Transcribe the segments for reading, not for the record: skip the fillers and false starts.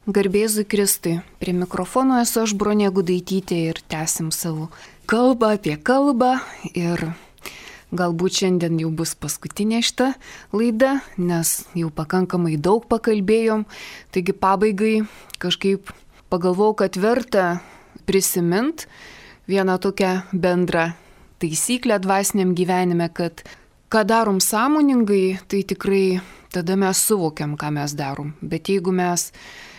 Garbėzui Kristui. Prie mikrofono esu aš, Bronė Gudaitytė, ir tęsim savo kalbą apie kalbą. Ir galbūt šiandien jau bus paskutinė šita laida, nes jau pakankamai daug pakalbėjom. Taigi pabaigai kažkaip pagalvojau, kad verta prisimint vieną tokią bendrą taisyklę dvasiniam gyvenime, kad ką darom sąmoningai, tai tikrai tada mes suvokiam, ką mes darom. Bet jeigu mes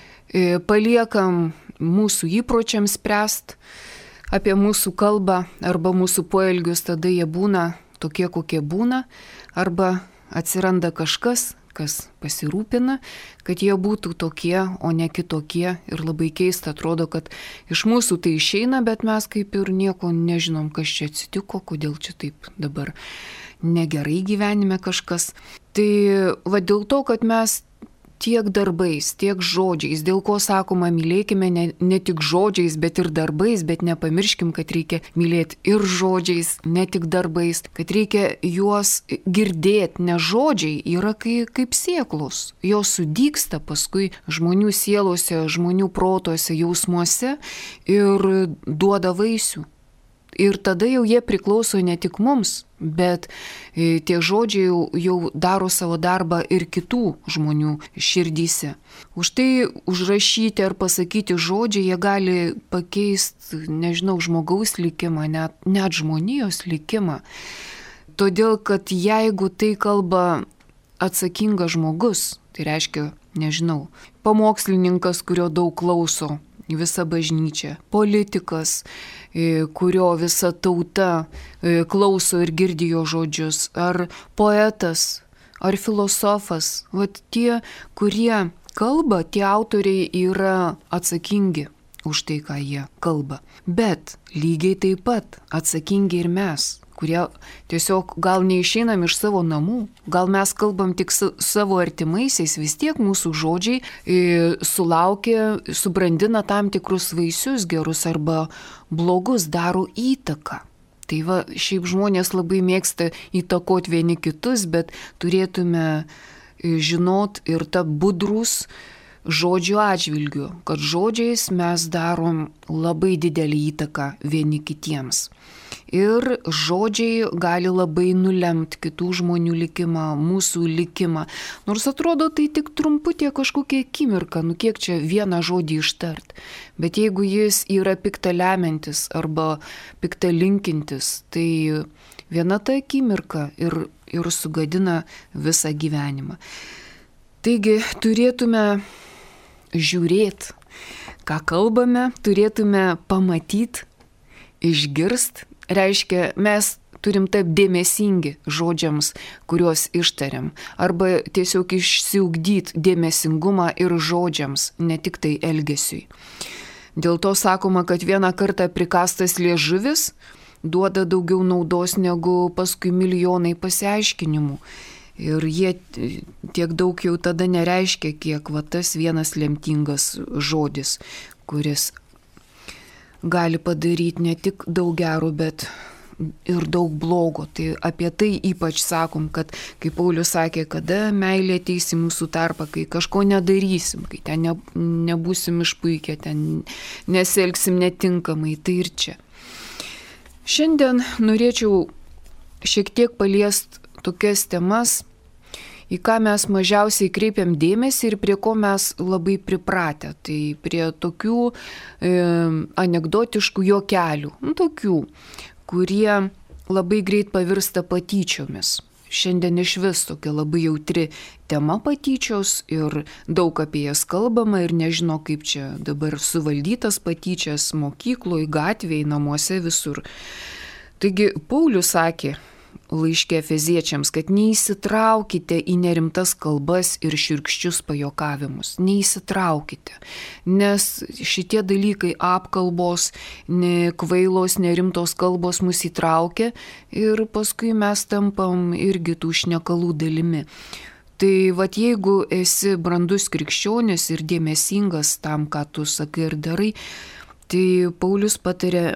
paliekam mūsų įpročiams spręst apie mūsų kalbą arba mūsų poelgius, tada jie būna tokie, kokie būna, arba atsiranda kažkas, kas pasirūpina, kad jie būtų tokie, o ne kitokie. Ir labai keista atrodo, kad iš mūsų tai išeina, bet mes kaip ir nieko nežinom, kas čia atsitiko, kodėl čia taip dabar negerai gyvenime kažkas. Tai va dėl to, kad mes tiek darbais, tiek žodžiais, dėl ko sakoma, mylėkime ne tik žodžiais, bet ir darbais, bet nepamirškim, kad reikia mylėti ir žodžiais, ne tik darbais, kad reikia juos girdėti, nes žodžiai yra kaip sėklos. Jos sudygsta paskui žmonių sielose, žmonių protuose, jausmuose ir duoda vaisių. Ir tada jau jie priklauso ne tik mums, bet tie žodžiai jau daro savo darbą ir kitų žmonių širdyse. Už tai užrašyti ar pasakyti žodžiai, jie gali pakeisti, žmogaus likimą, net žmonijos likimą. Todėl, kad jeigu tai kalba atsakingas žmogus, tai reiškia, pamokslininkas, kurio daug klauso visa bažnyčia, politikas, kurio visa tauta klauso ir girdi jo žodžius, ar poetas, ar filosofas, tie, kurie kalba, tie autoriai yra atsakingi už tai, ką jie kalba. Bet lygiai taip pat atsakingi ir mes, kurie tiesiog gal neišeinam iš savo namų, gal mes kalbam tik savo artimaisiais, vis tiek mūsų žodžiai subrandina tam tikrus vaisius gerus arba blogus, daro įtaką. Tai va, šiaip žmonės labai mėgsta įtakoti vieni kitus, bet turėtume žinot ir tapti budrus žodžių atžvilgiu, kad žodžiais mes darom labai didelį įtaką vieni kitiems. Ir žodžiai gali labai nulemti kitų žmonių likimą, mūsų likimą. Nors atrodo, tai tik trumputė kažkokia akimirka, kiek čia vieną žodį ištart. Bet jeigu jis yra piktą lemiantis arba piktą linkintis, tai viena ta akimirka ir sugadina visą gyvenimą. Taigi turėtume žiūrėti, ką kalbame, turėtume pamatyti, išgirsti. Reiškia, mes turim taip dėmesingi žodžiams, kuriuos ištariam. Arba tiesiog išsiugdyti dėmesingumą ir žodžiams, ne tik tai elgesiui. Dėl to sakoma, kad vieną kartą prikastas liežuvis duoda daugiau naudos negu paskui milijonai pasiaiškinimų. Ir jie tiek daug jau tada nereiškia, kiek tas vienas lemtingas žodis, kuris gali padaryti ne tik daug gero, bet ir daug blogo. Tai apie tai ypač sakom, kad, kaip Paulius sakė, kada meilė ateis į mūsų tarpą, kai kažko nedarysim, kai ten nebūsim išpuikę, ten nesielgsim netinkamai, tai ir čia. Šiandien norėčiau šiek tiek paliest tokias temas, į ką mes mažiausiai kreipiam dėmesį ir prie ko mes labai pripratę. Tai prie tokių anekdotiškų juokelių, tokių, kurie labai greit pavirsta patyčiomis. Šiandien iš vis tokia labai jautri tema patyčios ir daug apie jas kalbama ir nežino, kaip čia dabar suvaldytas patyčias mokykloje, gatvėje, namuose, visur. Taigi Paulius sakė laiške Efeziečiams, kad neįsitraukite į nerimtas kalbas ir šiurkščius pajuokavimus. Neįsitraukite, nes šitie dalykai apkalbos, kvailos, nerimtos kalbos mus įtraukia ir paskui mes tampam irgi tų šnekalų dalimi. Tai jeigu esi brandus krikščionis ir dėmesingas tam, ką tu sakai ir darai, tai Paulius patarė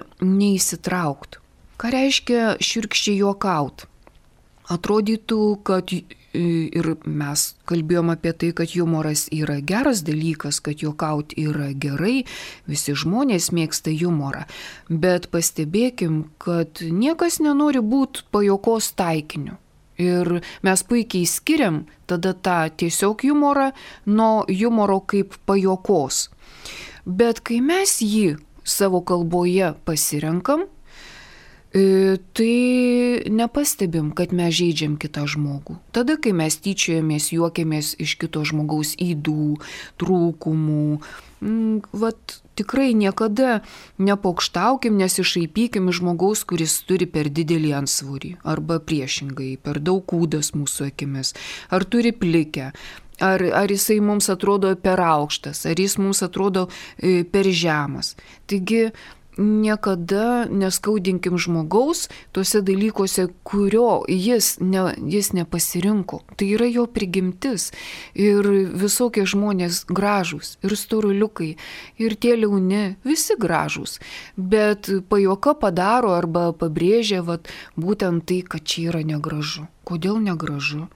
neįsitraukti. Ką reiškia šiurkščiai juokaut? Atrodytų, kad ir mes kalbėjom apie tai, kad humoras yra geras dalykas, kad juokauti yra gerai, visi žmonės mėgsta humorą, bet pastebėkim, kad niekas nenori būti pajuokos taikiniu. Ir mes puikiai skiriam tada tą tiesiog humorą nuo humoro kaip pajuokos. Bet kai mes jį savo kalboje pasirenkam, tai nepastebim, kad mes žeidžiam kitą žmogų. Tada, kai mes tyčiojamės, juokiamės iš kito žmogaus ydų, trūkumų, tikrai niekada nepokštaukim, nesišaipykim iš žmogaus, kuris turi per didelį antsvorį, arba priešingai, per daug kūdas mūsų akimis, ar turi plikę. Ar jisai mums atrodo per aukštas, ar jis mums atrodo per žemas. Taigi, niekada neskaudinkim žmogaus tuose dalykuose, kurio jis nepasirinko. Tai yra jo prigimtis. Ir visokie žmonės gražūs, ir storuliukai, ir tie liauni, visi gražūs. Bet pajuoka padaro arba pabrėžia būtent tai, kad čia yra negražu. Kodėl negražu?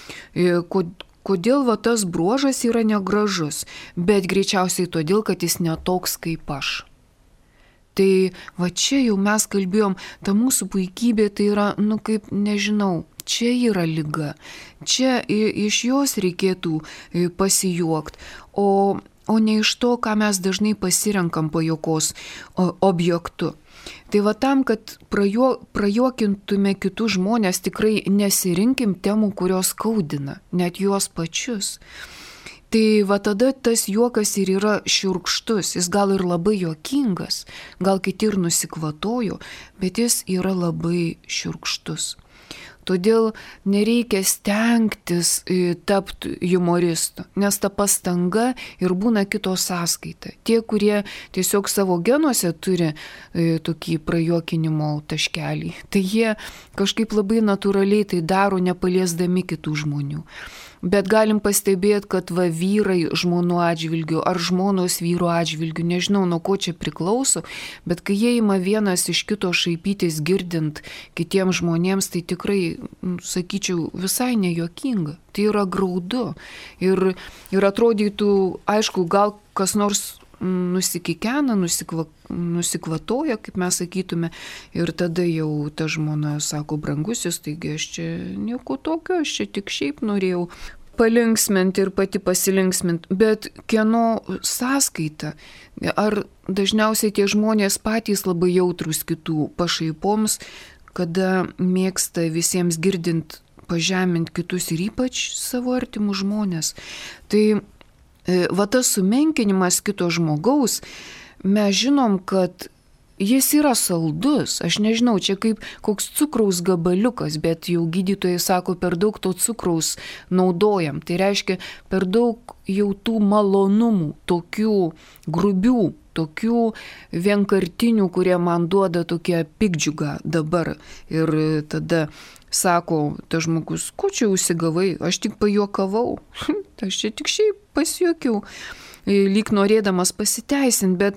Kodėl tas bruožas yra negražus? Bet greičiausiai todėl, kad jis netoks kaip aš. Tai čia jau mes kalbėjom, ta mūsų puikybė tai yra, kaip nežinau, čia yra liga, čia iš jos reikėtų pasijuokti, o ne iš to, ką mes dažnai pasirenkam pajuokos objektu. Tai tam, kad prajuokintume kitus žmonės, tikrai nesirinkim temų, kurios skaudina, net juos pačius. Tai tada tas juokas ir yra šiurkštus, jis gal ir labai juokingas, gal kiti ir nusikvatojo, bet jis yra labai šiurkštus. Todėl nereikia stengtis tapti humoristu, nes ta pastanga ir būna kito sąskaita. Tie, kurie tiesiog savo genuose turi tokį prajuokinimo taškelį, tai jie kažkaip labai natūraliai tai daro, nepaliesdami kitų žmonių. Bet galim pastebėti, kad vyrai žmonų atžvilgių ar žmonos vyro atžvilgių, nežinau, nuo ko čia priklauso, bet kai jie ima vienas iš kito šaipytis girdint kitiems žmonėms, tai tikrai, sakyčiau, visai nejuokinga. Tai yra graudu. Ir atrodytų, aišku, gal kas nors nusikikena, nusikvatoja, kaip mes sakytume, ir tada jau ta žmona sako, brangusis, taigi aš čia nieko tokio, aš čia tik šiaip norėjau palinksminti ir pati pasilinksminti, bet kieno sąskaita, ar dažniausiai tie žmonės patys labai jautrūs kitų pašaipoms, kada mėgsta visiems girdint pažemint kitus ir ypač savo artimus žmonės. Tai tas sumenkinimas kito žmogaus, mes žinom, kad jis yra saldus. Aš nežinau, čia kaip koks cukraus gabaliukas, bet jau gydytojai sako, per daug to cukraus naudojam. Tai reiškia, per daug jau tų malonumų, tokių grubių, tokių vienkartinių, kurie man duoda tokią piktdžiugą dabar. Ir tada sako, tas žmogus, ko čia užsigavai, aš tik pajuokavau, aš čia tik šiaip pasijuokiau, lyg norėdamas pasiteisinti,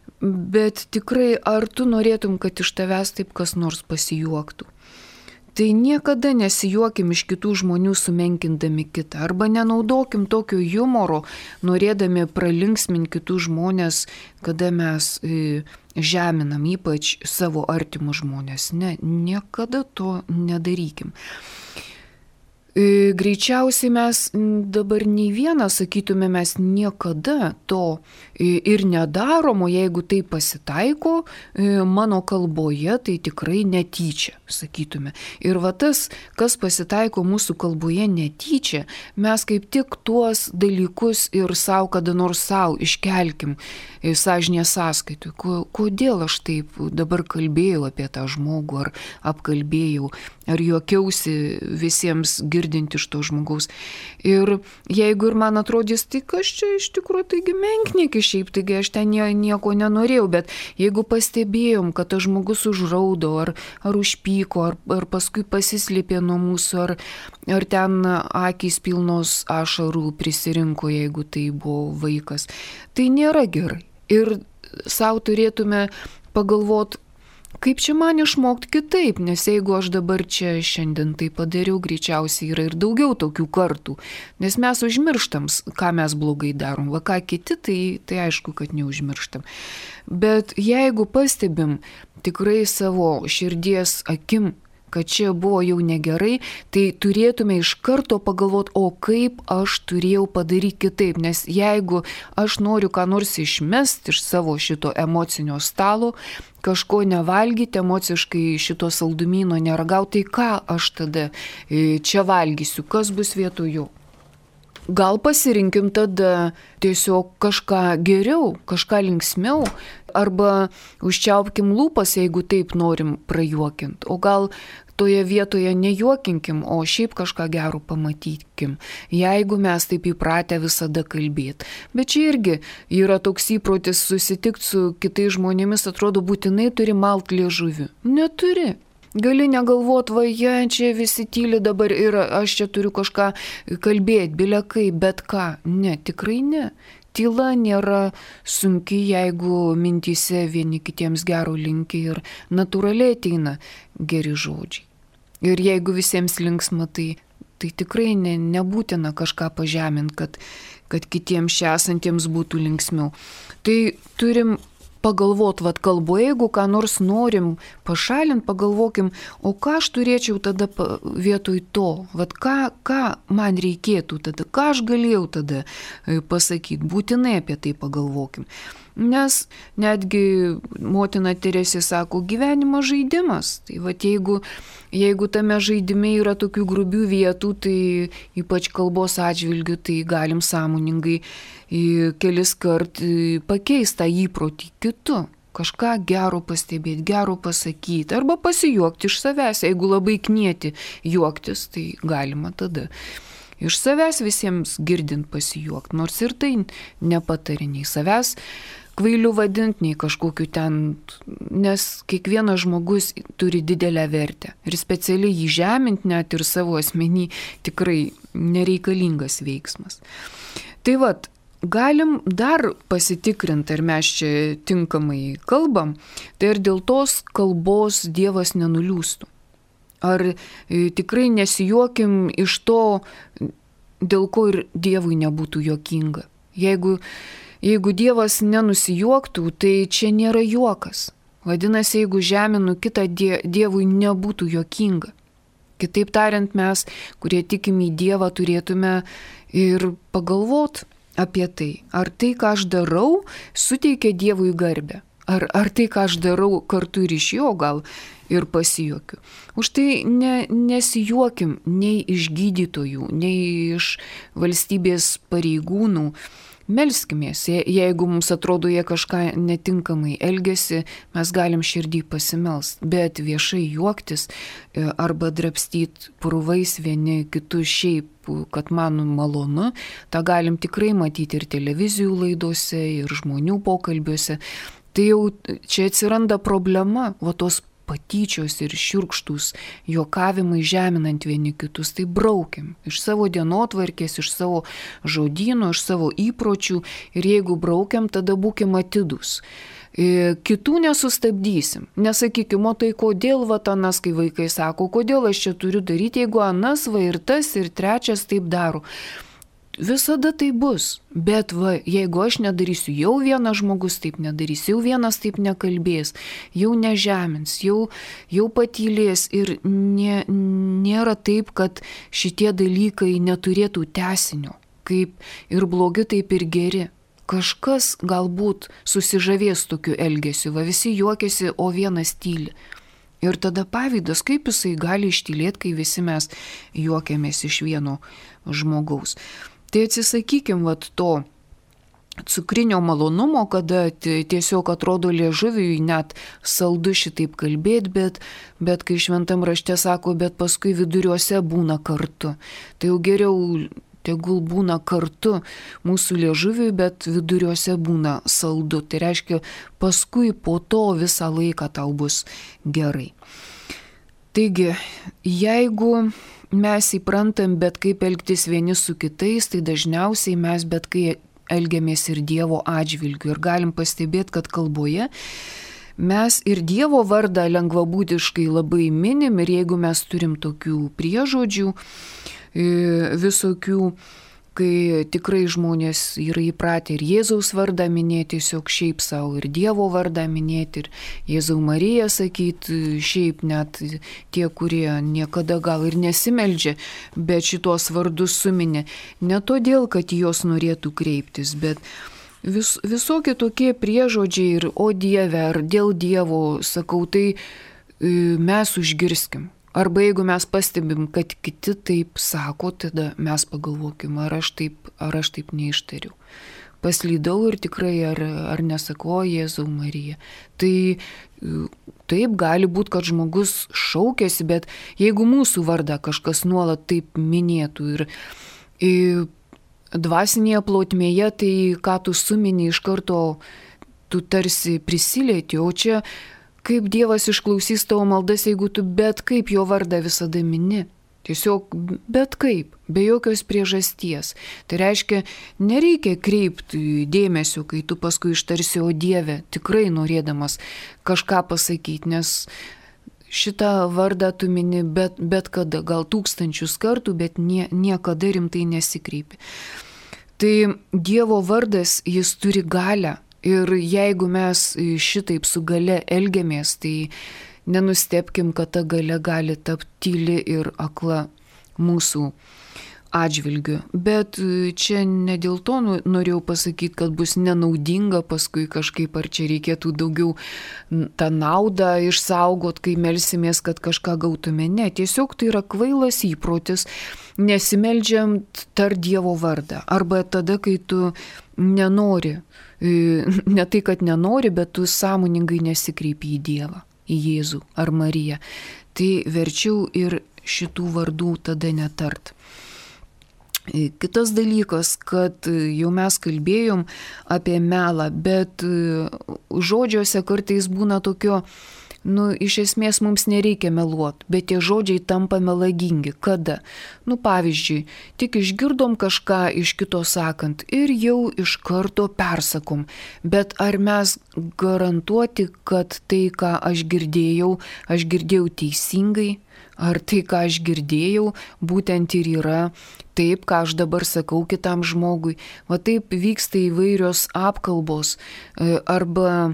bet tikrai ar tu norėtum, kad iš tavęs taip kas nors pasijuoktų? Tai niekada nesijuokim iš kitų žmonių sumenkindami kitą, arba nenaudokim tokio humoro, norėdami pralinksminti kitų žmonės, kada mes žeminam ypač savo artimus žmonės. Ne, niekada to nedarykim. Greičiausiai mes dabar nei vieną, sakytume, mes niekada to ir nedarom, o jeigu tai pasitaiko mano kalboje, tai tikrai netyčia, sakytume. Ir tas, kas pasitaiko mūsų kalboje netyčia, mes kaip tik tuos dalykus ir savo kada nors savo iškelkim sąžinės sąskaitui. Kodėl aš taip dabar kalbėjau apie tą žmogų, ar apkalbėjau, ar juokiausi visiems girdint iš to žmogaus. Ir jeigu ir man atrodys, tai kas čia iš tikrųjų, taigi menkniekis šiaip, taigi aš ten nieko nenorėjau, bet jeigu pastebėjom, kad tas žmogus užraudo, ar užpyko, ar paskui pasislėpė nuo mūsų, ar ten akys pilnos ašarų prisirinko, jeigu tai buvo vaikas, tai nėra gerai. Ir savo turėtume pagalvoti, Kaip čia man išmokti kitaip, nes jeigu aš dabar čia šiandien tai padariau, greičiausiai yra ir daugiau tokių kartų, nes mes užmirštam, ką mes blogai darom, va ką kiti, tai aišku, kad neužmirštam. Bet jeigu pastebim tikrai savo širdies akim, kad čia buvo jau negerai, tai turėtume iš karto pagalvoti, o kaip aš turėjau padaryti kitaip, nes jeigu aš noriu ką nors išmesti iš savo šito emocinio stalo, kažko nevalgyti, emociškai šito saldumyno neragauti, tai ką aš tada čia valgysiu, kas bus vietoju. Gal pasirinkim tada tiesiog kažką geriau, kažką linksmiau, arba užčiaupkim lūpas, jeigu taip norim prajuokinti, o gal toje vietoje nejuokinkim, o šiaip kažką gero pamatykim, jeigu mes taip įpratę visada kalbėti. Bet čia irgi yra toks įprotis susitikti su kitais žmonėmis, atrodo būtinai turi malt liežuvį. Neturi. Gali negalvot, va, čia visi tyli dabar ir aš čia turiu kažką kalbėti, bilekai, bet ką. Ne, tikrai ne. Tyla nėra sunki, jeigu mintyse vieni kitiems gero linki ir natūraliai ateina geri žodžiai. Ir jeigu visiems linksma, tai tikrai nebūtina kažką pažeminti, kad kitiems čia esantiems būtų linksmiau. Tai turim pagalvot, vad kalboje, jeigu ką nors norim pašalinti, pagalvokim, o ką aš turėčiau tada vietoj to, vad ką man reikėtų tada, ką aš galėjau tada pasakyti, būtinai apie tai pagalvokim. Nes netgi motina Teresė sako, gyvenimas žaidimas. Tai vat jeigu tame žaidime yra tokių grubių vietų, tai ypač kalbos atžvilgių, tai galim sąmoningai kelis kart pakeisti tą įprotį kitu. Kažką gero pastebėti, gero pasakyti arba pasijuokti iš savęs. Jeigu labai knieti juoktis, tai galima tada iš savęs visiems girdint pasijuokti. Nors ir tai nepatariniai savęs kvailiu vadinti, nei kažkokiu ten, nes kiekvienas žmogus turi didelę vertę. Ir specialiai jį žeminti net ir savo asmenį tikrai nereikalingas veiksmas. Tai vat, galim dar pasitikrinti, ar mes čia tinkamai kalbam, tai ir dėl tos kalbos Dievas nenuliūstų. Ar tikrai nesijuokim iš to, dėl ko ir Dievui nebūtų juokinga. Jeigu Dievas nenusijuoktų, tai čia nėra juokas. Vadinasi, jeigu žeminu kitą, Dievui nebūtų juokinga. Kitaip tariant, mes, kurie tikim į Dievą, turėtume ir pagalvoti apie tai. Ar tai, ką aš darau, suteikia Dievui garbę. Ar tai, ką aš darau, kartu ir iš jo gal ir pasijuokiu. Už tai nesijuokim nei iš gydytojų, nei iš valstybės pareigūnų. Melskimės, jeigu mums atrodo, jie kažką netinkamai elgesi, mes galim širdį pasimelst, bet viešai juoktis arba drabstyti purvais vieni kitus šiaip, kad man malonu, tą galim tikrai matyti ir televizijų laidose, ir žmonių pokalbiuose. Tai jau čia atsiranda problema, va tos patyčios ir šiurkštūs juokavimai žeminant vieni kitus, tai braukiam iš savo dienotvarkės, iš savo žodynų, iš savo įpročių ir jeigu braukiam, tada būkim atidūs. Kitų nesustabdysim. Nesakykim, o tai kodėl va anas, kai vaikai sako, kodėl aš čia turiu daryti, jeigu anas va ir tas ir trečias taip daro. Visada tai bus, bet va, jeigu aš nedarysiu, jau vienas žmogus taip nedarys, jau vienas taip nekalbės, jau nežemins, jau patylės ir nėra taip, kad šitie dalykai neturėtų tęsinio, kaip ir blogi, taip ir geri. Kažkas galbūt susižavės tokiu elgesiu, va visi juokiasi, o vienas tyli. Ir tada pavydas, kaip jisai gali ištylėti, kai visi mes juokiamės iš vieno žmogaus. Tai atsisakykim vat to cukrinio malonumo, kada tiesiog atrodo liežuviui net saldu šitaip kalbėti, bet kai šventam rašte sako, bet paskui viduriuose būna kartu. Tai jau geriau tegul būna kartu mūsų liežuviui, bet viduriuose būna saldu. Tai reiškia, paskui po to visą laiką tau bus gerai. Taigi, jeigu mes įprantam bet kaip elgtis vieni su kitais, tai dažniausiai mes bet kai elgiamės ir Dievo atžvilgiu. Ir galim pastebėti, kad kalboje mes ir Dievo vardą lengvabūdiškai labai minim ir jeigu mes turim tokių priežodžių, visokių, kai tikrai žmonės yra įpratę ir Jėzaus vardą minėti tiesiog šiaip savo, ir Dievo vardą minėti, ir Jėzau Mariją sakyti, šiaip net tie, kurie niekada gal ir nesimeldžia, bet šitos vardus suminė. Ne todėl, kad jos norėtų kreiptis, bet visokie tokie priežodžiai ir o Dieve, ar dėl Dievo, sakau, tai mes užgirskim. Arba jeigu mes pastebim, kad kiti taip sako, tada mes pagalvokim, ar aš taip neištariu. Paslydau ir tikrai, ar nesako Jėzau Marija. Tai taip gali būti, kad žmogus šaukėsi, bet jeigu mūsų vardą kažkas nuolat taip minėtų ir dvasinėje plotmėje, tai ką tu sumini iš karto, tu tarsi prisilieti, o čia kaip Dievas išklausys tavo maldas, jeigu tu bet kaip jo vardą visada mini. Tiesiog bet kaip, be jokios priežasties. Tai reiškia, nereikia kreipti dėmesio, kai tu paskui ištarsi o Dieve, tikrai norėdamas kažką pasakyti, nes šitą vardą tu mini bet kada, gal 1000 kartų, bet niekada rimtai nesikreipi. Tai Dievo vardas, jis turi galią. Ir jeigu mes šitaip su gale elgiamės, tai nenustebkim, kad ta gale gali tapti tyli ir akla mūsų atžvilgiu. Bet čia ne dėl to norėjau pasakyti, kad bus nenaudinga paskui kažkaip, ar čia reikėtų daugiau tą naudą išsaugot, kai melsimės, kad kažką gautume. Ne, tiesiog tai yra kvailas įprotis, nesimeldžiant tar Dievo vardą. Arba tada, kai tu nenori, ne tai, kad nenori, bet tu sąmoningai nesikreipi į Dievą, į Jėzų ar Mariją. Tai verčiau ir šitų vardų tada netart. Kitas dalykas, kad jau mes kalbėjom apie melą, bet žodžiuose kartais būna tokio, iš esmės mums nereikia meluoti, bet tie žodžiai tampa melagingi. Kada? Pavyzdžiui, tik išgirdom kažką iš kito sakant ir jau iš karto persakom. Bet ar mes garantuoti, kad tai, ką aš girdėjau teisingai? Ar tai, ką aš girdėjau, būtent ir yra taip, ką aš dabar sakau kitam žmogui? Va taip vyksta įvairios apkalbos arba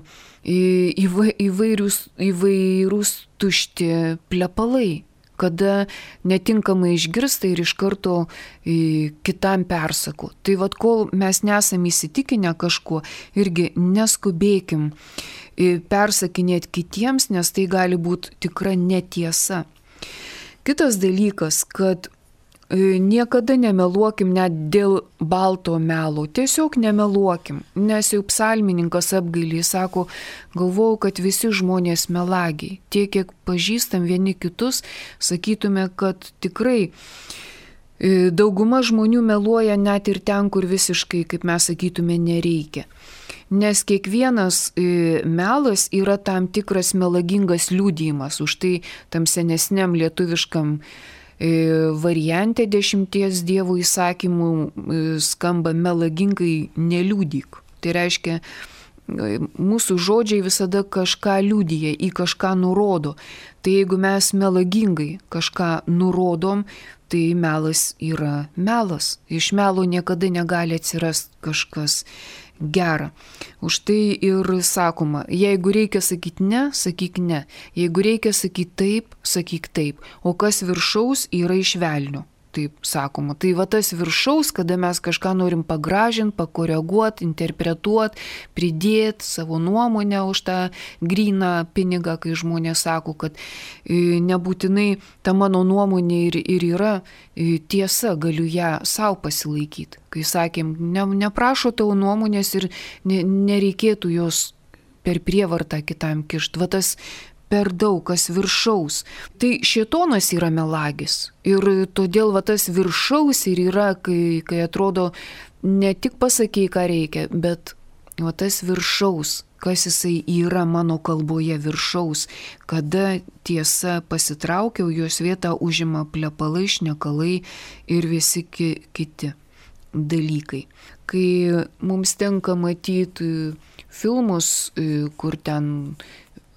įvairūs tušti plepalai, kada netinkamai išgirsta ir iš karto kitam persako. Tai vad, kol mes nesame įsitikinę kažkuo, irgi neskubėkim persakinėti kitiems, nes tai gali būti tikra netiesa. Kitas dalykas, kad niekada nemeluokim net dėl balto melo, tiesiog nemeluokim, nes jau psalmininkas apgailį sako, galvojau, kad visi žmonės melagiai, tiek kiek pažįstam vieni kitus, sakytume, kad tikrai dauguma žmonių meluoja net ir ten, kur visiškai, kaip mes sakytume, nereikia. Nes kiekvienas melas yra tam tikras melagingas liudijimas, už tai tam senesniam lietuviškam variante 10 Dievo įsakymų skamba melagingai neliudyk. Tai reiškia, mūsų žodžiai visada kažką liudija, į kažką nurodo. Tai jeigu mes melagingai kažką nurodom, tai melas yra melas. Iš melo niekada negali atsirasti kažkas gera. Už tai ir sakoma, jeigu reikia sakyti ne, sakyk ne. Jeigu reikia sakyti taip, sakyk taip. O kas viršaus yra iš velnio. Taip sakoma. Tai va tas viršaus, kada mes kažką norim pagražinti, pakoreguoti, interpretuoti, pridėti savo nuomonę už tą gryną pinigą, kai žmonės sako, kad nebūtinai ta mano nuomonė ir yra tiesa, galiu ją savo pasilaikyti. Kai sakėm, neprašo tavo nuomonės ir nereikėtų jos per prievartą kitam kišti. Va tas per daug, kas viršaus. Tai šėtonas yra melagis. Ir todėl va tas viršaus ir yra, kai atrodo ne tik pasakai, ką reikia, bet va tas viršaus, kas jisai yra mano kalboje viršaus, kada tiesa pasitraukia, jos vietą užima plepalai, šnekalai ir visi kiti dalykai. Kai mums tenka matyti filmus, kur ten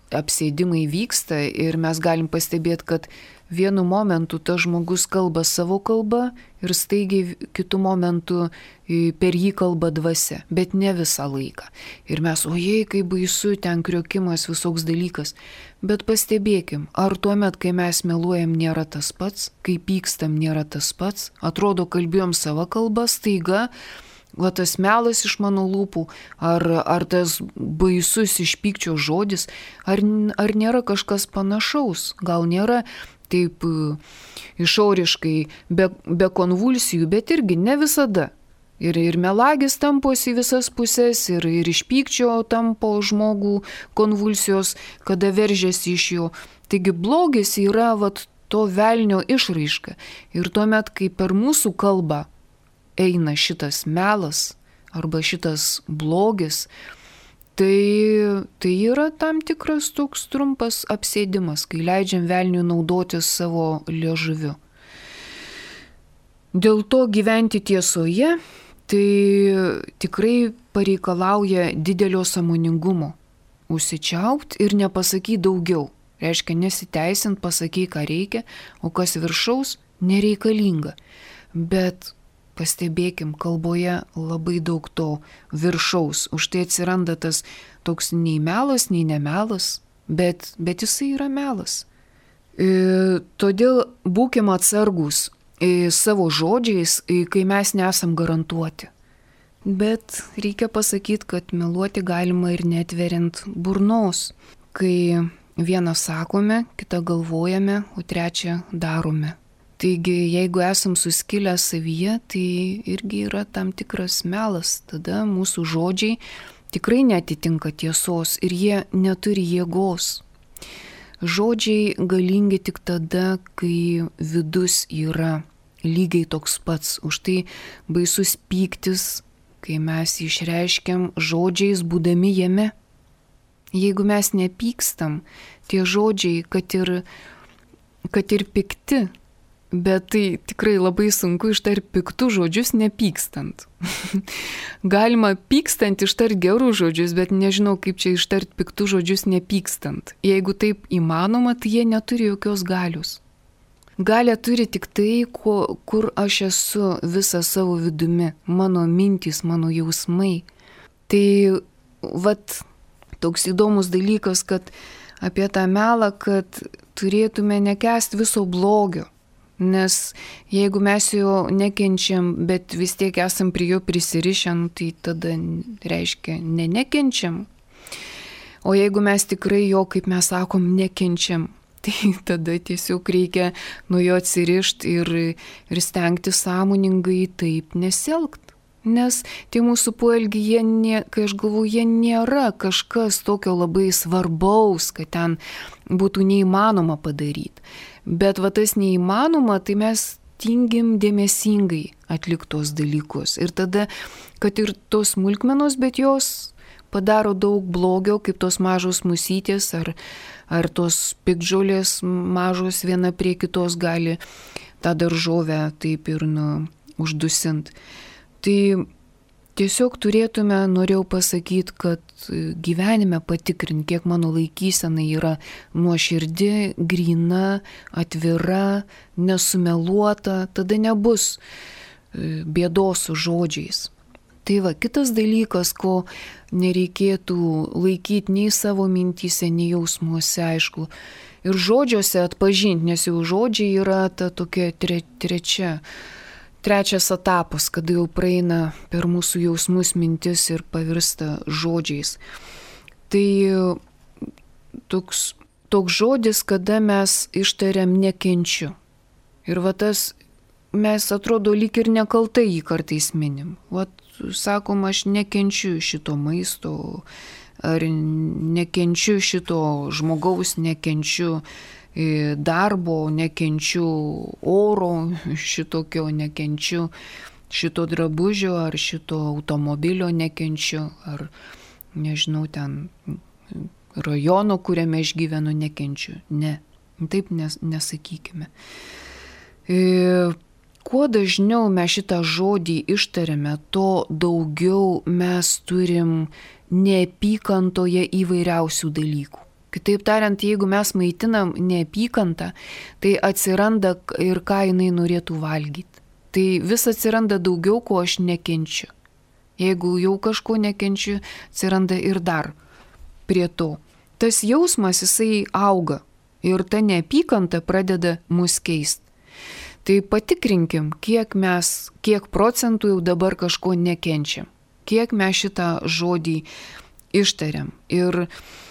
apsėdimai vyksta ir mes galim pastebėti, kad vienu momentu tas žmogus kalba savo kalbą ir staigiai kitu momentu per jį kalba dvasia, bet ne visą laiką. Ir mes, ojei, kaip baisu, ten kriokimas, visoks dalykas. Bet pastebėkim, ar tuomet, kai mes meluojam, nėra tas pats, kai pykstam, nėra tas pats, atrodo, kalbėjom savo kalbą, staiga, va tas melas iš mano lūpų, ar tas baisus iš pykčio žodis, ar nėra kažkas panašaus, gal nėra taip išoriškai be konvulsijų, bet irgi ne visada. Ir melagis tamposi visas pusės, ir iš pykčio tampo žmogų konvulsijos, kada veržiasi iš jo. Taigi blogis yra vat to velnio išraiška. Ir tuomet, kai per mūsų kalbą eina šitas melas arba šitas blogis, tai yra tam tikras toks trumpas apsėdimas, kai leidžiam velniui naudotis savo liežuviu. Dėl to gyventi tiesoje tai tikrai pareikalauja didelio sąmoningumo. Užsičiaupt ir nepasakyti daugiau. Reiškia, nesiteisint, pasakyk, ką reikia, o kas viršaus, nereikalinga. Bet pastebėkim, kalboje labai daug to viršaus. Už tai atsiranda tas toks nei melas, nei nemelas, bet jisai yra melas. Todėl būkim atsargus savo žodžiais, kai mes nesam garantuoti. Bet reikia pasakyti, kad meluoti galima ir netveriant burnos, kai vieną sakome, kitą galvojame, o trečią darome. Taigi, jeigu esam suskilę savyje, tai irgi yra tam tikras melas. Tada mūsų žodžiai tikrai neatitinka tiesos ir jie neturi jėgos. Žodžiai galingi tik tada, kai vidus yra lygiai toks pats. Už tai baisus pyktis, kai mes išreiškiam žodžiais būdami jame. Jeigu mes nepykstam, tie žodžiai, kad ir pikti, bet tai tikrai labai sunku ištarti piktų žodžius nepykstant. Galima pykstant ištarti gerus žodžius, bet nežinau, kaip čia ištarti piktų žodžius nepykstant. Jeigu taip įmanoma, tai jie neturi jokios galios. Galia turi tik tai, kur aš esu visą savo vidumi, mano mintys, mano jausmai. Tai vat toks įdomus dalykas, kad apie tą melą, kad turėtume nekęsti viso blogio. Nes jeigu mes jo nekenčiam, bet vis tiek esam prie jo prisirišę, tai tada reiškia nekenčiam. O jeigu mes tikrai jo, kaip mes sakom, nekenčiam, tai tada tiesiog reikia nuo jo atsirišti ir stengti sąmoningai taip nesielgti. Nes tie mūsų poelgiai, kai aš galvoju, jie nėra kažkas tokio labai svarbaus, kad ten būtų neįmanoma padaryti. Bet va tas neįmanoma, tai mes tingim dėmesingai atliktos dalykus. Ir tada, kad ir tos smulkmenos, bet jos padaro daug blogio, kaip tos mažos musytės ar tos piktžolės mažos viena prie kitos gali tą daržovę taip ir uždusinti. Tai tiesiog turėtume, norėjau pasakyti, kad gyvenime patikrinti, kiek mano laikysena yra nuoširdi, gryna, atvira, nesumeluota, tada nebus bėdos su žodžiais. Tai va, kitas dalykas, ko nereikėtų laikyti nei savo mintyse, nei jausmuose, aišku, ir žodžiuose atpažinti, nes jau žodžiai yra ta tokia trečias etapas, kada jau praeina per mūsų jausmus, mintis ir pavirsta žodžiais. Tai toks žodis, kada mes ištariam nekenčiu. Ir va tas, mes atrodo lyg ir nekaltai jį kartais minim. Vat sakom, aš nekenčiu šito maisto, ar nekenčiu šito žmogaus, nekenčiu darbo, nekenčiu oro, šitokio nekenčiu, šito drabužio ar šito automobilio nekenčiu, ar nežinau, ten rajono, kuriame aš gyvenu, nekenčiu. Ne, taip nesakykime. Kuo dažniau mes šitą žodį ištariame, to daugiau mes turim neapykantoje įvairiausių dalykų. Kitaip tariant, jeigu mes maitinam neapykantą, tai atsiranda ir ką jinai norėtų valgyti. Tai vis atsiranda daugiau, ko aš nekenčiu. Jeigu jau kažko nekenčiu, atsiranda ir dar prie to. Tas jausmas jisai auga ir ta neapykanta pradeda mus keisti. Tai patikrinkim, kiek procentų jau dabar kažko nekenčiam, kiek mes šitą žodį ištariam. Ir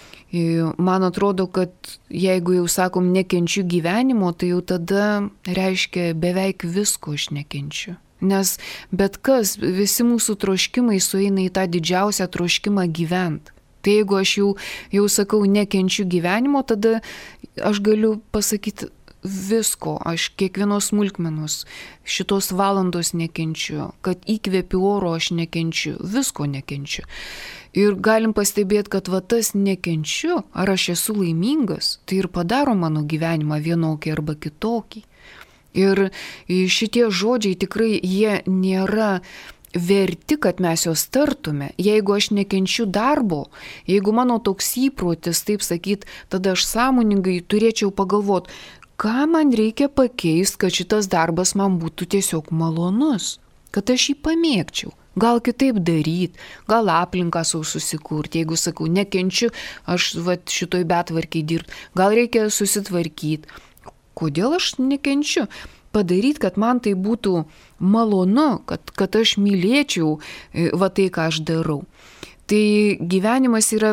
man atrodo, kad jeigu jau sakom nekenčiu gyvenimo, tai jau tada reiškia beveik visko aš nekenčiu. Nes bet kas, visi mūsų troškimai sueina į tą didžiausią troškimą gyventi. Tai jeigu aš jau sakau nekenčiu gyvenimo, tada aš galiu pasakyti visko, aš kiekvienos smulkmenos, šitos valandos nekenčiu, kad įkvėpiu oro aš nekenčiu, visko nekenčiu. Ir galim pastebėti, kad va tas nekenčiu, ar aš esu laimingas, tai ir padaro mano gyvenimą vienokį arba kitokį. Ir šitie žodžiai tikrai jie nėra verti, kad mes jos tartume. Jeigu aš nekenčiu darbo, jeigu mano toks įprotis, taip sakyt, tada aš sąmoningai turėčiau pagalvoti, ką man reikia pakeisti, kad šitas darbas man būtų tiesiog malonus, kad aš jį pamėgčiau. Gal kitaip daryti, gal aplinką savo susikurti. Jeigu sakau, nekenčiu, aš šitoj betvarkiai dirbti, gal reikia susitvarkyti. Kodėl aš nekenčiu? Padaryti, kad man tai būtų malonu, kad aš mylėčiau tai, ką aš darau. Tai gyvenimas yra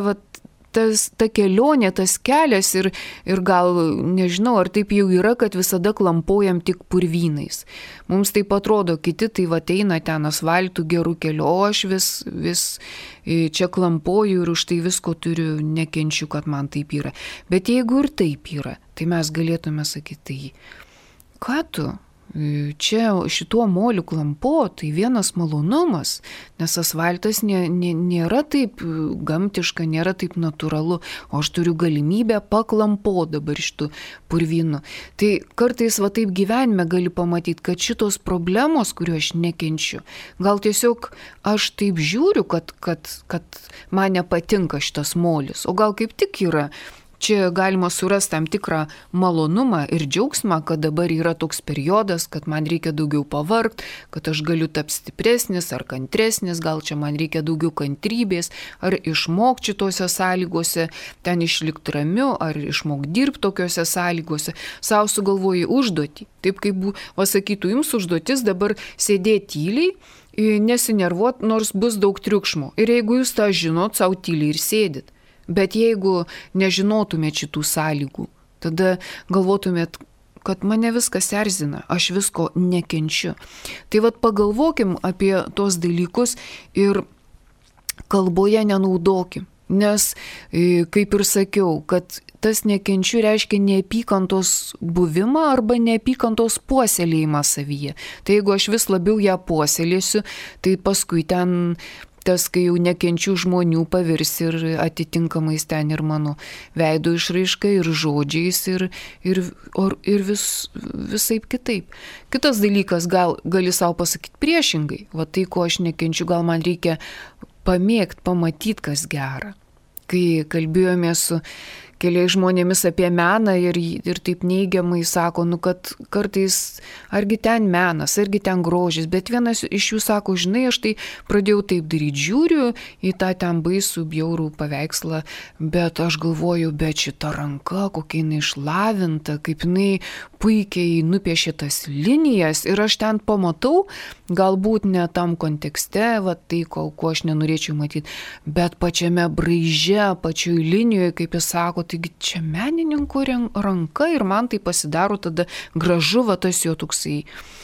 ta kelionė, tas kelias ir gal, nežinau, ar taip jau yra, kad visada klampojam tik purvynais. Mums taip atrodo, kiti tai eina ten asfaltų gerų kelių, o aš vis čia klampoju ir už tai visko turiu, nekenčiu, kad man taip yra. Bet jeigu ir taip yra, tai mes galėtume sakyti, tai ką tu? Čia šituo moliu klampo, tai vienas malonumas, nes asfaltas nėra taip gamtiška, nėra taip natūralu, o aš turiu galimybę paklampo dabar šitų purvynų. Tai kartais taip gyvenime gali pamatyti, kad šitos problemos, kuriuo aš nekenčiu, gal tiesiog aš taip žiūriu, kad man nepatinka šitas molis, o gal kaip tik yra. Čia galima surasti tam tikrą malonumą ir džiaugsmą, kad dabar yra toks periodas, kad man reikia daugiau pavargti, kad aš galiu tapti stipresnis ar kantresnis, gal čia man reikia daugiau kantrybės, ar išmokti šitose sąlygose, ten išlikti ramiu, ar išmokti dirbti tokiose sąlygose. Sau sugalvoji užduotį. Taip kaip sakytų, jums užduotis dabar sėdėti tyliai, nesinervuoti, nors bus daug triukšmo. Ir jeigu jūs tą žinot, sau tyliai ir sėdit. Bet jeigu nežinotumėt šitų sąlygų, tada galvotumėt, kad mane viskas erzina, aš visko nekenčiu. Tai pagalvokim apie tos dalykus ir kalboje nenaudokim. Nes, kaip ir sakiau, kad tas nekenčiu reiškia neapykantos buvimą arba neapykantos puoselėjimą savyje. Tai jeigu aš vis labiau ją puoselėsiu, tai paskui ten tas, kai jau nekenčiu žmonių, pavirs ir atitinkamais ten ir mano veido išraiška, ir žodžiais, ir visaip kitaip. Kitas dalykas, gali savo pasakyti priešingai. Tai, ko aš nekenčiu, gal man reikia pamėgti, pamatyti, kas gera. Kai kalbėjome su keliais žmonėmis apie meną ir taip neigiamai sako, kad kartais argi ten menas, argi ten grožis, bet vienas iš jų sako, žinai, aš tai pradėjau taip daryti, žiūriu į tą ten baisų, bjaurų paveikslą, bet aš galvoju, bet šita ranka, kokia jinai išlavinta, kaip jinai puikiai nupiešė tas linijas ir aš ten pamatau, galbūt ne tam kontekste, tai ko aš nenorėčiau matyti, bet pačiame braiže, pačioj linijoje, kaip jis sako, taigi čia menininko ranka ir man tai pasidaro tada gražu, tas jo toksai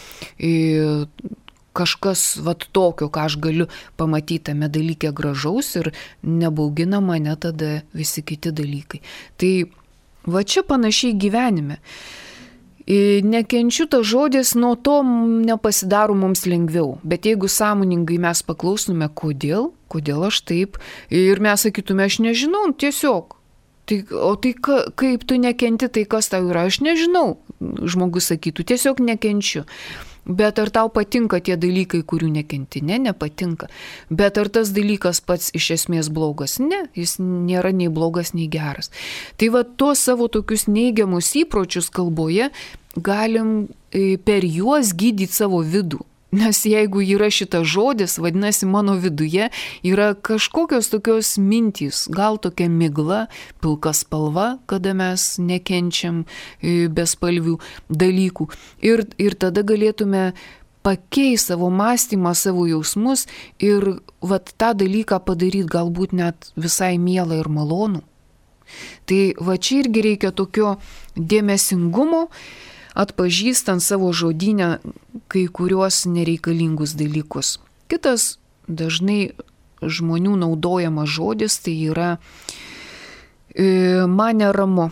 kažkas tokio, ką aš galiu pamatyti tame dalyke gražaus ir nebaugina mane tada visi kiti dalykai. Tai čia panašiai gyvenime. Nekenčiu tas žodis, nuo to nepasidaro mums lengviau, bet jeigu sąmoningai mes paklaustume, kodėl aš taip, ir mes sakytume, aš nežinau, tiesiog. O tai kaip tu nekenti, tai kas tau yra, aš nežinau, žmogus sakytų, tiesiog nekenčiu. Bet ar tau patinka tie dalykai, kurių nekenti? Ne, nepatinka. Bet ar tas dalykas pats iš esmės blogas? Ne, jis nėra nei blogas, nei geras. Tai va tuos savo tokius neigiamus įpročius kalboje galim per juos gydyti savo vidų. Nes jeigu yra šitas žodis, vadinasi, mano viduje yra kažkokios tokios mintys, gal tokia migla, pilka spalva, kada mes nekenčiam bespalvių dalykų. Ir tada galėtume pakeisti savo mąstymą, savo jausmus ir vat tą dalyką padaryti galbūt net visai mielą ir malonų. Tai va čia irgi reikia tokio dėmesingumo, atpažįstant savo žodynę kai kuriuos nereikalingus dalykus. Kitas dažnai žmonių naudojamas žodis tai yra man neramu.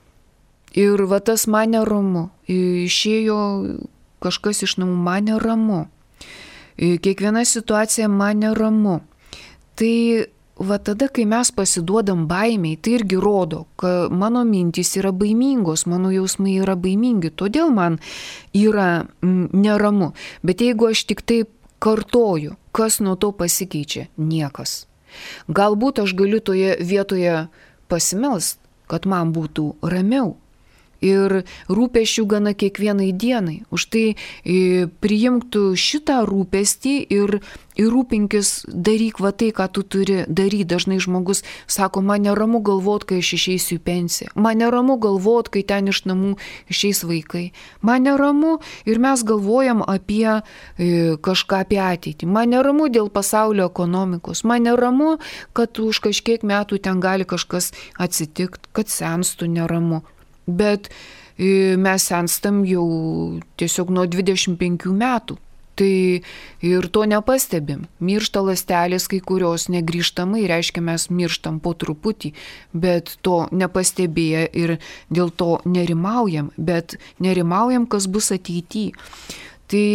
Ir va tas man neramu. Išėjo kažkas iš namų, man neramu. Kiekviena situacija man neramu. Tai va tada, kai mes pasiduodam baimiai, tai irgi rodo, kad mano mintys yra baimingos, mano jausmai yra baimingi, todėl man yra neramu. Bet jeigu aš tik taip kartoju, kas nuo to pasikeičia? Niekas. Galbūt aš galiu toje vietoje pasimelst, kad man būtų ramiau. Ir rūpesčių gana kiekvienai dienai. Už tai priimtų šitą rūpestį ir rūpinkis, daryk va tai, ką tu turi daryti. Dažnai žmogus sako, man neramu galvot, kai aš išeisiu į pensiją. Man neramu galvot, kai ten iš namų išeis vaikai. Man neramu ir mes galvojam apie kažką apie ateitį. Man neramu dėl pasaulio ekonomikos. Man neramu, kad už kažkiek metų ten gali kažkas atsitikti, kad senstų neramu. Bet mes senstam jau tiesiog nuo 25 metų. Tai ir to nepastebim. Miršta ląstelės kai kurios negrįžtamai, reiškia mes mirštam po truputį, bet to nepastebėję ir dėl to nerimaujam, bet nerimaujam, kas bus ateityje. Tai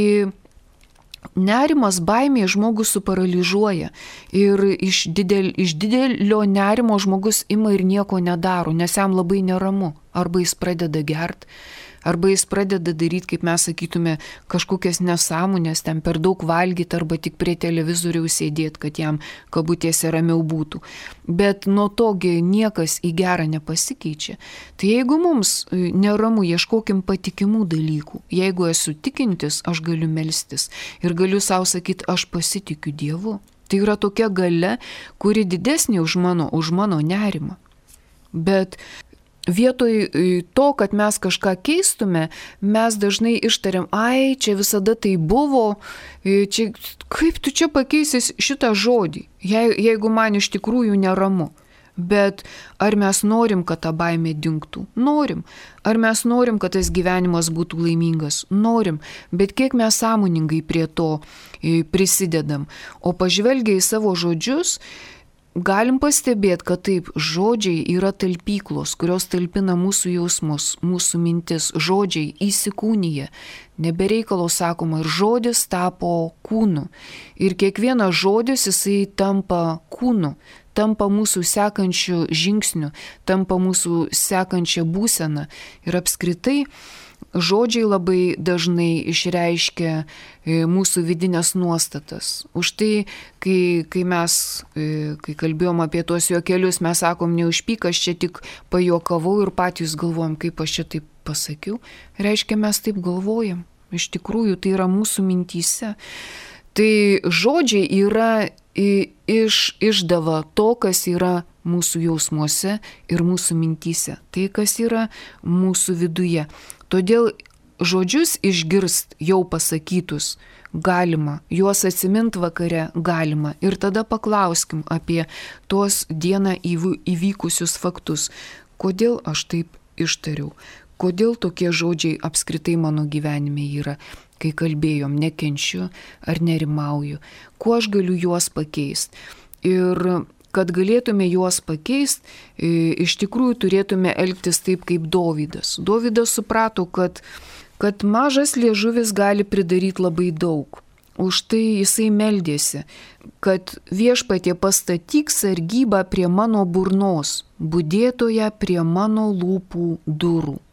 nerimas, baimė žmogų suparalyžuoja ir iš didelio nerimo žmogus ima ir nieko nedaro, nes jam labai neramu. Arba jis pradeda gert, arba jis pradeda daryti, kaip mes sakytume, kažkokias nesąmonės, ten per daug valgyti arba tik prie televizoriaus sėdėti, kad jam kabutėse ramiau būtų. Bet nuo togi niekas į gerą nepasikeičia. Tai jeigu mums neramu, ieškokim patikimų dalykų. Jeigu esu tikintis, aš galiu melstis ir galiu savo sakyti, aš pasitikiu Dievu. Tai yra tokia galia, kuri didesnė už mano nerimą. Bet vietoj to, kad mes kažką keistume, mes dažnai ištariam, ai, čia visada tai buvo, čia, kaip tu čia pakeisis šitą žodį, jeigu man iš tikrųjų neramu. Bet ar mes norim, kad ta baimė dingtų? Norim. Ar mes norim, kad tas gyvenimas būtų laimingas? Norim. Bet kiek mes sąmoningai prie to prisidedam? O pažvelgia į savo žodžius, galim pastebėti, kad taip, žodžiai yra talpyklos, kurios talpina mūsų jausmus, mūsų mintis, žodžiai įsikūnyje. Nebereikalo sakoma, ir žodis tapo kūnu. Ir kiekvienas žodis jisai tampa kūnu, tampa mūsų sekančių žingsnių, tampa mūsų sekančią būseną. Ir apskritai žodžiai labai dažnai išreiškia mūsų vidinės nuostatas. Už tai, kai mes kalbėjom apie tuos juokelius, mes sakom, neužpyk, aš čia tik pajuokavau ir patys galvojam, kaip aš čia taip pasakiau. Reiškia, mes taip galvojam. Iš tikrųjų, tai yra mūsų mintyse. Tai žodžiai yra išdava to, kas yra mūsų jausmuose ir mūsų mintyse. Tai, kas yra mūsų viduje. Todėl žodžius išgirst jau pasakytus galima, juos atsimint vakare galima ir tada paklauskim apie tuos dieną įvykusius faktus. Kodėl aš taip ištariau? Kodėl tokie žodžiai apskritai mano gyvenime yra? Kai kalbėjom, nekenčiu ar nerimauju, kuo aš galiu juos pakeisti. Ir kad galėtume juos pakeisti, iš tikrųjų turėtume elgtis taip kaip Dovydas. Dovydas suprato, kad mažas liežuvis gali pridaryti labai daug. Už tai jisai meldėsi, kad Viešpatie pastatyk sargybą prie mano burnos, budėtoją prie mano lūpų durų.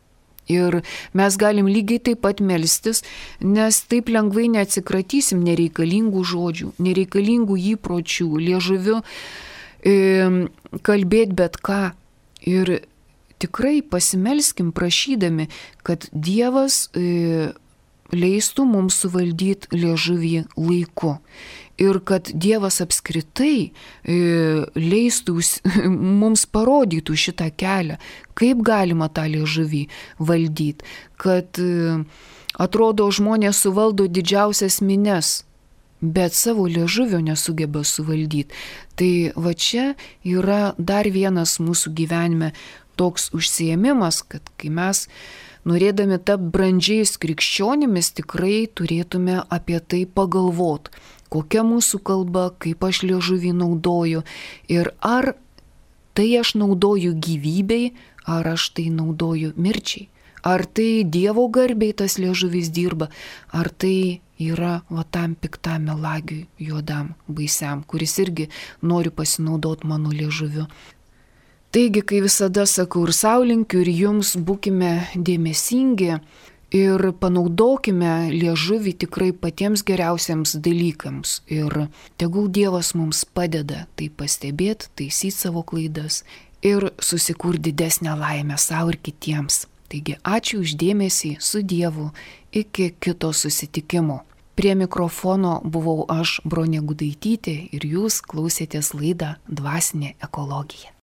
Ir mes galim lygiai taip pat melstis, nes taip lengvai neatsikratysim nereikalingų žodžių, nereikalingų įpročių, liežuviu kalbėti bet ką. Ir tikrai pasimelskim prašydami, kad Dievas leistų mums suvaldyti liežuvį laiku. Ir kad Dievas apskritai leistų mums parodytų šitą kelią, kaip galima tą liežuvį valdyti. Kad atrodo žmonės suvaldo didžiausias mines, bet savo liežuvio nesugeba suvaldyti. Tai va čia yra dar vienas mūsų gyvenime toks užsiėmimas, kad kai mes norėdami tapti brandžiais krikščionimis, tikrai turėtume apie tai pagalvoti. Kokia mūsų kalba, kaip aš liežuvį naudoju ir ar tai aš naudoju gyvybei, ar aš tai naudoju mirčiai. Ar tai Dievo garbei tas liežuvis dirba, ar tai yra va tam piktam melagiui, juodam, baisiam, kuris irgi nori pasinaudoti mano liežuviu. Taigi, kai visada sakau ir sau linkiu, ir jums būkime dėmesingi ir panaudokime liežuvį tikrai patiems geriausiams dalykams. Ir tegul Dievas mums padeda tai pastebėti, taisyti savo klaidas ir susikurti didesnę laimę sau ir kitiems. Taigi ačiū už dėmesį, su Dievu, iki kito susitikimo. Prie mikrofono buvau aš, Bronė Gudaitytė, ir jūs klausėtės laidą Dvasinė ekologija.